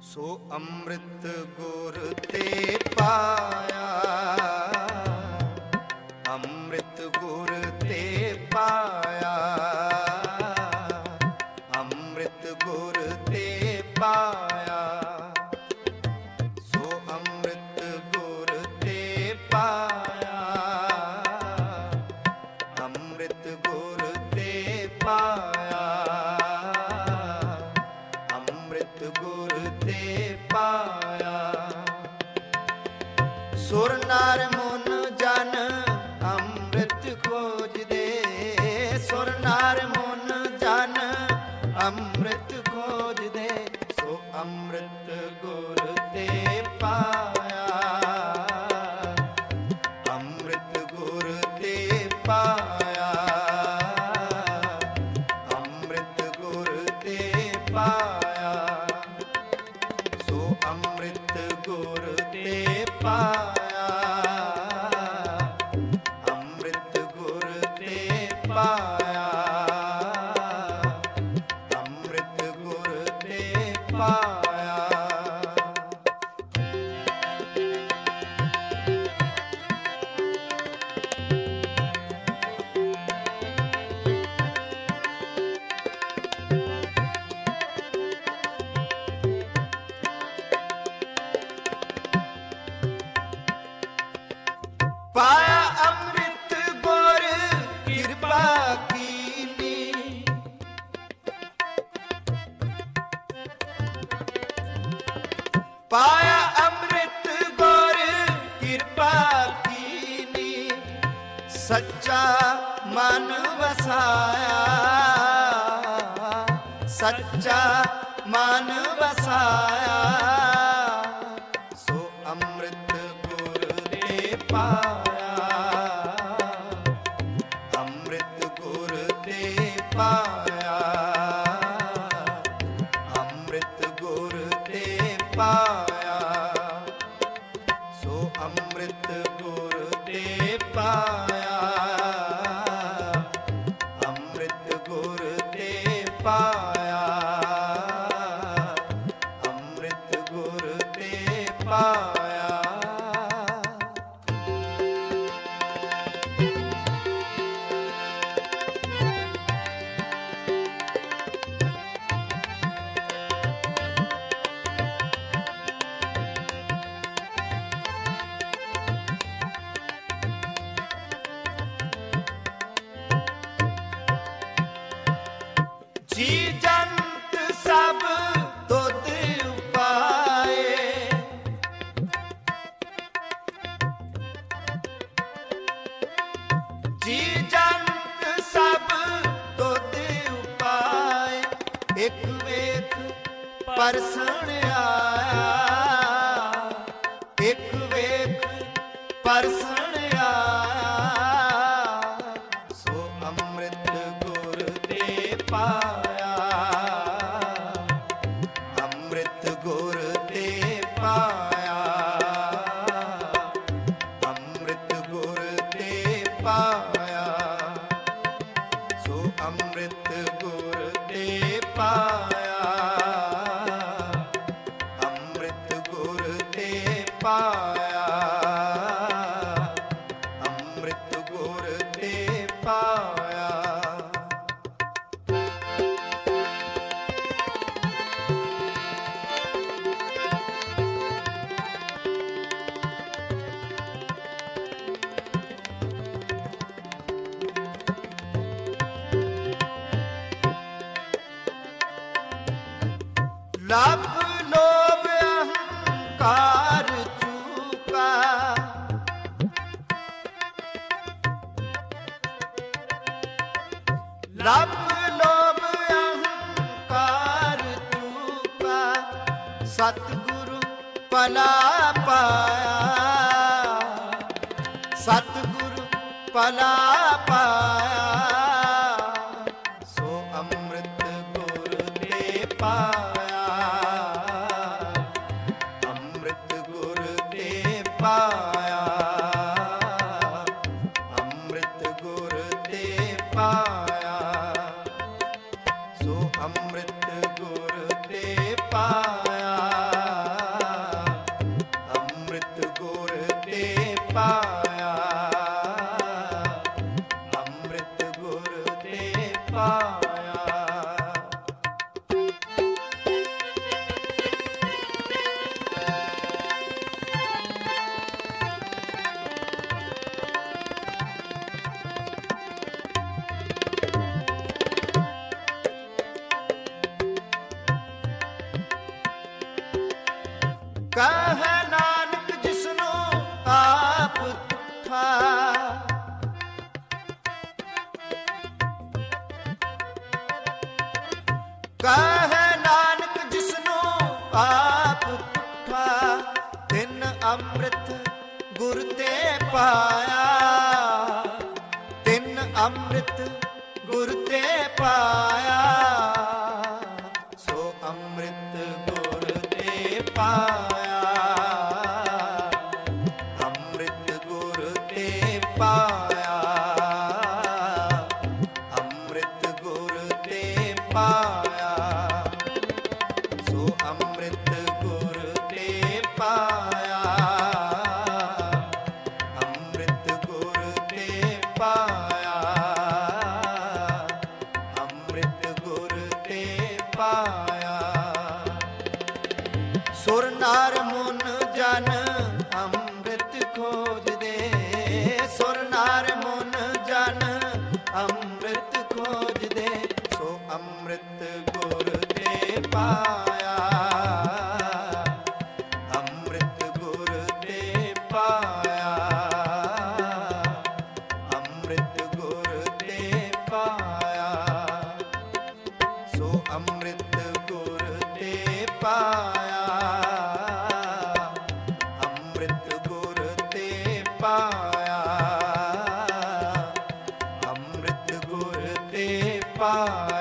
ਸੋ ਅੰਮ੍ਰਿਤ ਗੁਰ ਤੇ ਪਾਇਆ, ਅੰਮ੍ਰਿਤ ਗੁਰ ਤੇ ਪਾਇਆ, ਅੰਮ੍ਰਿਤ ਗੁਰ ਤੇ ਪਾਇਆ। ਸੋ ਅੰਮ੍ਰਿਤ ਗੁਰ ਤੇ ਪਾਇਆ, ਅੰਮ੍ਰਿਤ ਗੁਰ ਤੇ ਪਾਇਆ, ਅੰਮ੍ਰਿਤ ਗੁਰ ਤੇ ਪਾਇਆ। ਸੁਰ ਨਰ ਮਨ ਜਨ ਅੰਮ੍ਰਿਤ ਖੋਜਦੇ, ਸੁਰ ਨਰ ਮਨ ਜਨ ਅੰਮ੍ਰਿਤ ਖੋਜਦੇ। ਸੋ ਅੰਮ੍ਰਿਤ ਗੁਰ ਤੇ ਪਾਇਆ, ਅੰਮ੍ਰਿਤ ਗੁਰ ਤੇ ਪਾਇਆ, ਅੰਮ੍ਰਿਤ ਗੁਰ ਤੇ ਪਾਇਆ। ਸੋ ਅੰਮ੍ਰਿਤ ਗੁਰ ਤੇ ਪਾਇਆ, ਅੰਮ੍ਰਿਤ ਗੁਰ ਤੇ ਪਾਇਆ, ਅੰਮ੍ਰਿਤ ਗੁਰ ਤੇ ਪਾਇਆ। ਪਾਇਆ ਅੰਮ੍ਰਿਤ ਗੁਰ ਕਿਰਪਾ ਕੀਨੀ, ਪਾਇਆ ਅੰਮ੍ਰਿਤ ਗੁਰ ਕਿਰਪਾ ਕੀਨੀ। ਸੱਚਾ ਮਨ ਵਸਾਇਆ, ਸੱਚਾ ਮਨ ਵਸਾਇਆ। ਸੋ ਅੰਮ੍ਰਿਤ ਗੁਰ ਤੇ ਪਾਇਆ, ਅੰਮ੍ਰਿਤ ਗੁਰ ਤੇ ਪਾਇਆ, ਅੰਮ੍ਰਿਤ ਗੁਰ ਤੇ ਪਾਇਆ। ਸੋ ਅੰਮ੍ਰਿਤ ਗੁਰ ਤੇ ਪਾਇਆ, ਅੰਮ੍ਰਿਤ ਗੁਰ ਤੇ ਪਾਇਆ, ਅੰਮ੍ਰਿਤ ਗੁਰ ਤੇ ਪਾਇਆ। ਜੀ ਜੰਤ ਸਭ ਤੁਧ ਉਪਾਏ, ਜੀ ਜੰਤ ਸਭ ਤੁਧ ਉਪਾਏ। ਇੱਕ ਵੇਖ ਪਰਸਣ ਆਇਆ, ਇੱਕ ਵੇਖ ਪਰਸਣ ਆਇਆ। ਸੋ ਅੰਮ੍ਰਿਤ ਗੁਰ ਤੇ ਪਾਇਆ, ਅੰਮ੍ਰਿਤ ਗੁਰ ਤੇ ਪਾਇਆ, ਅੰਮ੍ਰਿਤ ਗੁਰ ਤੇ ਪਾਇਆ। ਸੋ ਅੰਮ੍ਰਿਤ ਗੁਰ ਤੇ ਪਾਇਆ, ਅੰਮ੍ਰਿਤ ਗੁਰ ਤੇ ਪਾਇਆ, ਅੰਮ੍ਰਿਤ ਗੁਰ ਤੇ ਪਾਇਆ। ਲੱਭ ਲੋਭ ਅਹੰਕਾਰ ਚੂਕਾ, ਲੱਭ ਲੋਭ ਅਹੰਕਾਰ ਚੂਕਾ। ਸਤਿਗੁਰੂ ਭਲਾ ਪਾਇਆ, ਸਤਿਗੁਰੂ ਭਲਾ ਪਾਇਆ। ਸੋ ਅੰਮ੍ਰਿਤ ਗੁਰ ਤੇ ਪਾਇਆ, ਅੰਮ੍ਰਿਤ ਗੁਰ ਤੇ ਪਾਇਆ, ਅੰਮ੍ਰਿਤ ਗੁਰ ਤੇ ਪਾਇਆ। ਸੋ ਅੰਮ੍ਰਿਤ ਗੁਰ ਤੇ ਪਾਇਆ, ਪਾਪ ਪੁੱਠਾ, ਤਿਨ ਅੰਮ੍ਰਿਤ ਗੁਰ ਤੇ ਪਾਇਆ। ਤਿਨ ਅੰਮ੍ਰਿਤ ਗੁਰ ਤੇ ਪਾਇਆ, ਸੋ ਅੰਮ੍ਰਿਤ ਗੁਰ ਤੇ ਪਾਇਆ। ਅੰਮ੍ਰਿਤ ਗੁਰ ਤੇ ਪਾਇਆ, ਅੰਮ੍ਰਿਤ ਗੁਰ ਤੇ ਪਾਇਆ, ਸੋ ਅੰਮ੍ਰਿਤ ਗੁਰ ਤੇ ਪਾਇਆ। ਅੰਮ੍ਰਿਤ ਗੁਰ ਤੇ ਪਾਇਆ, ਅੰਮ੍ਰਿਤ ਗੁਰ ਤੇ ਪਾਇਆ। ਸੁਰ ਨਰ ਮੁਨ ਜਨ ਅੰਮ੍ਰਿਤ ਖੋਜਦੇ, ਸੁਰ ਨਰ ਮੁਨ ਜਨ ਅੰਮ੍ਰਿਤ ਖੋਜਦੇ, ਸੋ ਅੰਮ੍ਰਿਤ ਗੁਰ ਤੇ ਪਾਇਆ। ਅੰਮ੍ਰਿਤ ਗੁਰ ਤੇ ਪਾਇਆ, ਅੰਮ੍ਰਿਤ ਗੁਰ ਤੇ ਪਾਇਆ, ਸੋ ਅੰਮ੍ਰਿਤ ਗੁਰ ਤੇ ਪਾਇਆ। ਅੰਮ੍ਰਿਤ ਗੁਰ ਤੇ ਪਾਇਆ, ਅੰਮ੍ਰਿਤ ਗੁਰ ਤੇ ਪਾਇਆ।